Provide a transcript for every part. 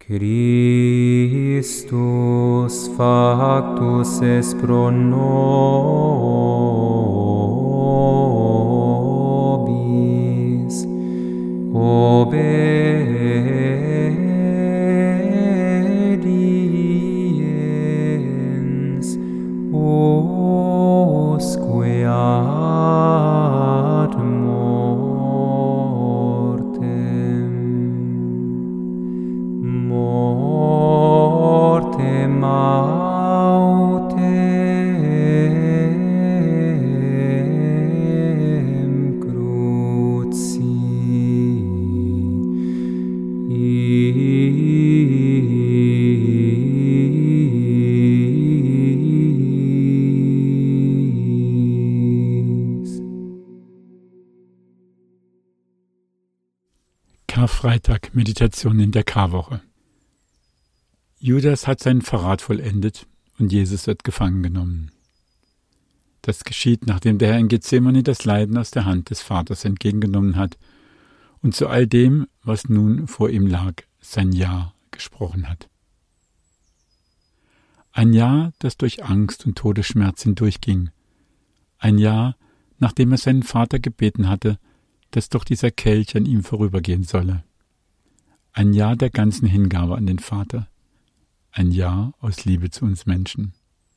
Christus factus est pro nobis, obediens usque ad mortem autem cruci Karfreitag, Meditation in der Karwoche. Judas hat seinen Verrat vollendet und Jesus wird gefangen genommen. Das geschieht, nachdem der Herr in Gethsemane das Leiden aus der Hand des Vaters entgegengenommen hat und zu all dem, was nun vor ihm lag, sein Ja gesprochen hat. Ein Ja, das durch Angst und Todesschmerz hindurchging. Ein Ja, nachdem er seinen Vater gebeten hatte, dass doch dieser Kelch an ihm vorübergehen solle. Ein Ja der ganzen Hingabe an den Vater. Ein Ja aus Liebe zu uns Menschen.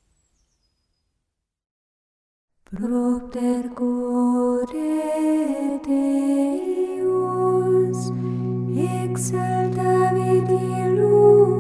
Propter corde Deus, exaltavit illum.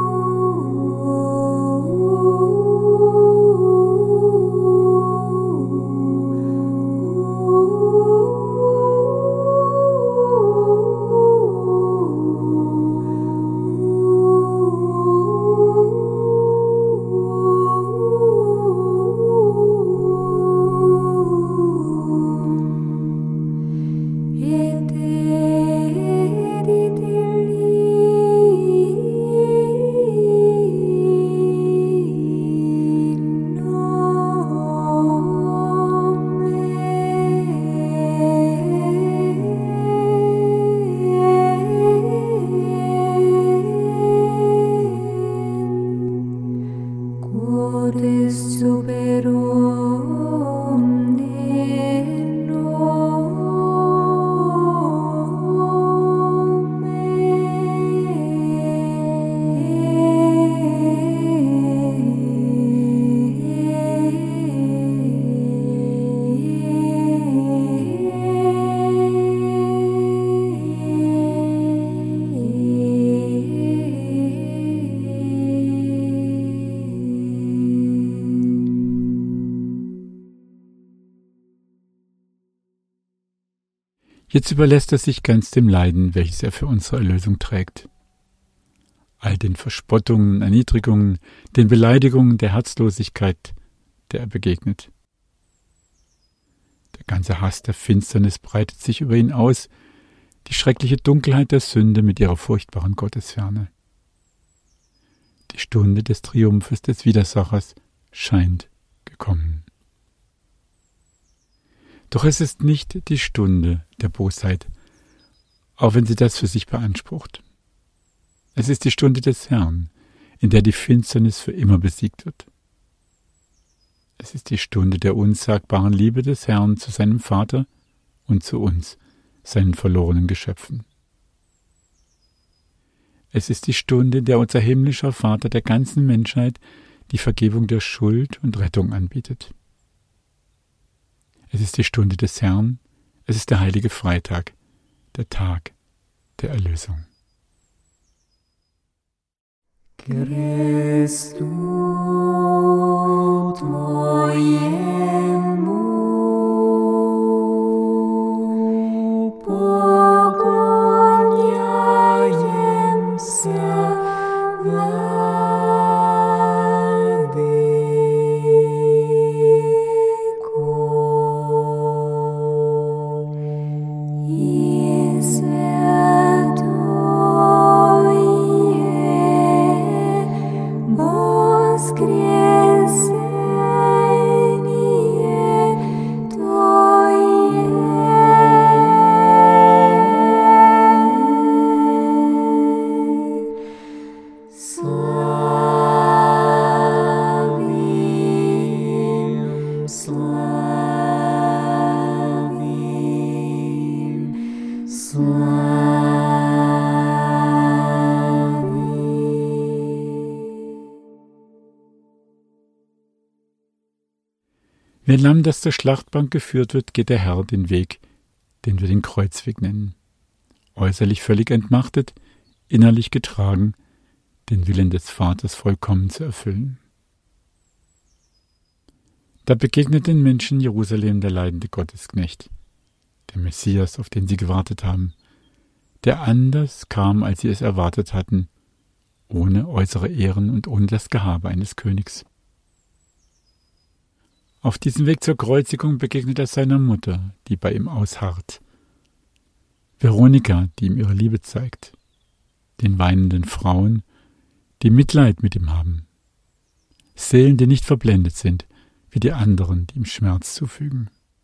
Jetzt überlässt er sich ganz dem Leiden, welches er für unsere Erlösung trägt. All den Verspottungen, Erniedrigungen, den Beleidigungen der Herzlosigkeit, der er begegnet. Der ganze Hass der Finsternis breitet sich über ihn aus, die schreckliche Dunkelheit der Sünde mit ihrer furchtbaren Gottesferne. Die Stunde des Triumphes des Widersachers scheint gekommen. Doch es ist nicht die Stunde der Bosheit, auch wenn sie das für sich beansprucht. Es ist die Stunde des Herrn, in der die Finsternis für immer besiegt wird. Es ist die Stunde der unsagbaren Liebe des Herrn zu seinem Vater und zu uns, seinen verlorenen Geschöpfen. Es ist die Stunde, in der unser himmlischer Vater der ganzen Menschheit die Vergebung der Schuld und Rettung anbietet. Es ist die Stunde des Herrn, es ist der heilige Freitag, der Tag der Erlösung. Christus moiemu pogoniaiem Wie ein Lamm, das zur Schlachtbank geführt wird, geht der Herr den Weg, den wir den Kreuzweg nennen. Äußerlich völlig entmachtet, innerlich getragen, den Willen des Vaters vollkommen zu erfüllen. Da begegnet den Menschen Jerusalem der leidende Gottesknecht, der Messias, auf den sie gewartet haben, der anders kam, als sie es erwartet hatten, ohne äußere Ehren und ohne das Gehabe eines Königs. Auf diesem Weg zur Kreuzigung begegnet er seiner Mutter, die bei ihm ausharrt, Veronika, die ihm ihre Liebe zeigt, den weinenden Frauen, die Mitleid mit ihm haben, Seelen, die nicht verblendet sind, wie die anderen, die ihm Schmerz zufügen.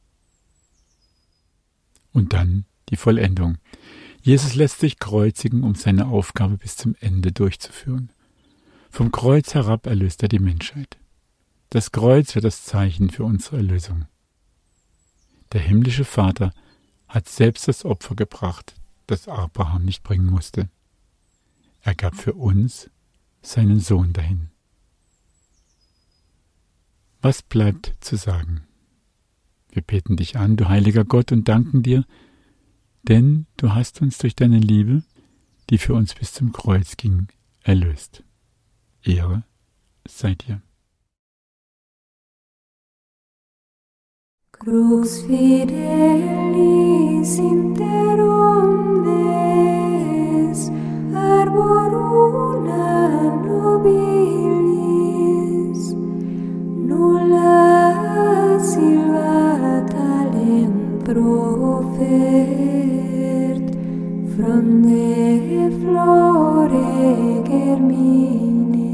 Und dann die Vollendung. Jesus lässt sich kreuzigen, um seine Aufgabe bis zum Ende durchzuführen. Vom Kreuz herab erlöst er die Menschheit. Das Kreuz wird das Zeichen für unsere Erlösung. Der himmlische Vater hat selbst das Opfer gebracht, das Abraham nicht bringen musste. Er gab für uns seinen Sohn dahin. Was bleibt zu sagen? Wir beten dich an, du heiliger Gott, und danken dir, denn du hast uns durch deine Liebe, die für uns bis zum Kreuz ging, erlöst. Ehre sei dir. Crux fidelis inter omnes, arborula nobilis, nulla silva talem profert, fronde flore germine,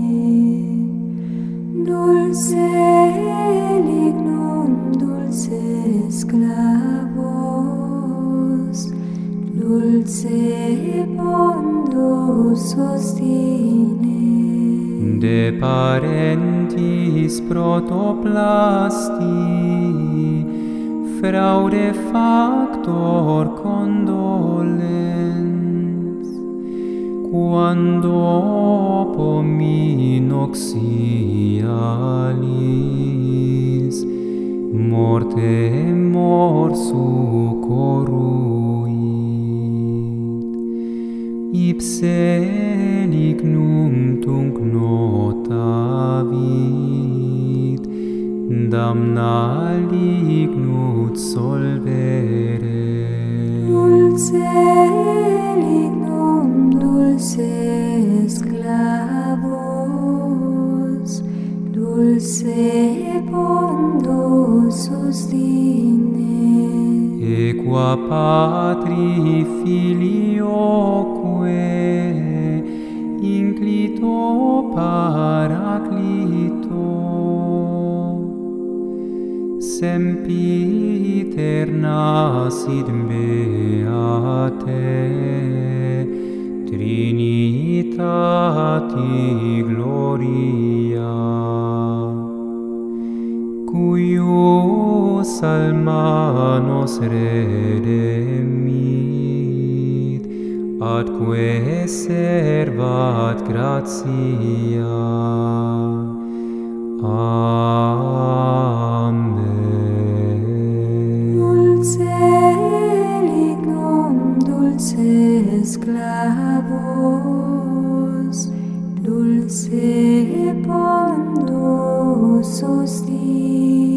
dulce lignum dulces clavos, dulce pondus sostine. De parentis protoplasti, fraude factor condolens, quando pominoxialis, morte morsu corruit, ipse lignum tunc notavit, damna lignut solvere. Dulce lignum dulces clavos, dulce pondus sostine. Equa patri filioque, inclito paraclito, sempiterna sit beate, Trinitati gloria, cuius alma nos redemit, atque servat gratia. Amen. Dulce lignum dulces clavos, dulce pondus sostine.